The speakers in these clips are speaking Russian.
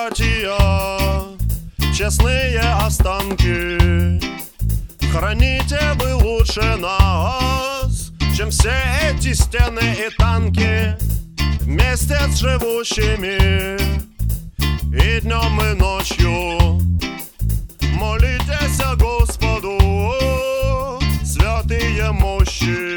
братья, честные останки. Храните вы лучше нас, чем все эти стены и танки. Вместе с живущими и днем, и ночью молитесь Господу, святые мощи.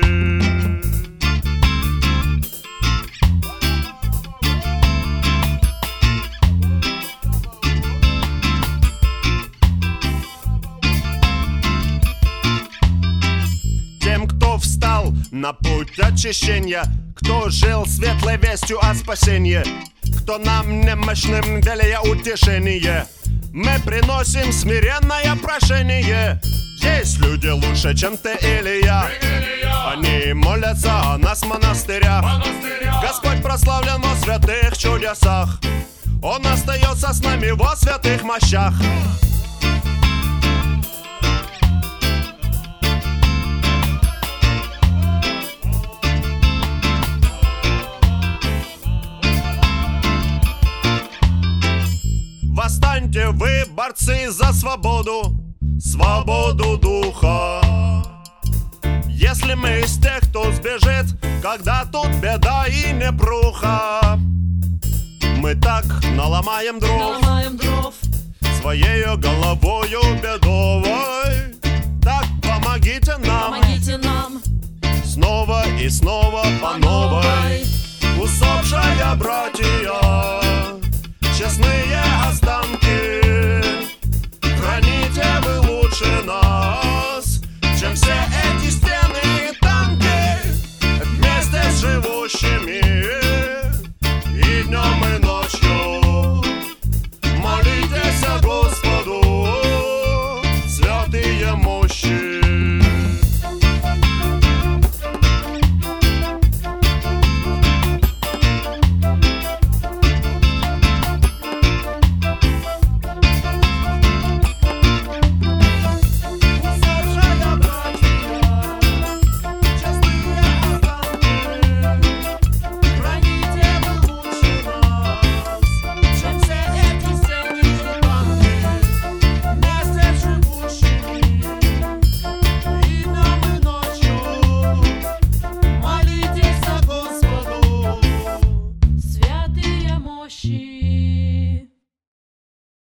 Тем, кто встал на путь очищения, кто жил светлой вестью о спасении, кто нам немощным дали утешение, мы приносим смиренное прошение. Есть люди лучше, чем ты или я. Они молятся о нас в монастырях. Господь прославлен во святых чудесах. Он остается с нами во святых мощах. Восстаньте вы, борцы за свободу, свободу духа. Если мы из тех, кто сбежит, когда тут беда и непруха, мы так наломаем дров своею головою бедовой. Так помогите нам снова и снова по новой. Усопшая братья, честные останки, храните вы лучше нас, чем все эти стены и танки. Вместе с живущими и днем, и ночью молитесь Господу, святые мощи. She